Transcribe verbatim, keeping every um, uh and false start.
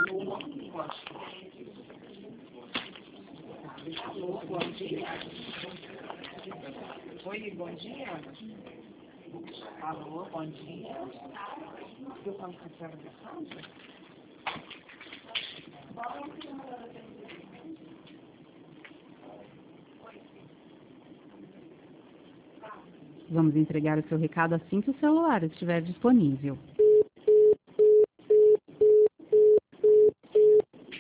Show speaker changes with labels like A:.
A: Alô, bom dia. Oi, bom dia. Alô, bom dia. Eu falo com a senhora da casa?
B: Vamos entregar o seu recado assim que o celular estiver disponível.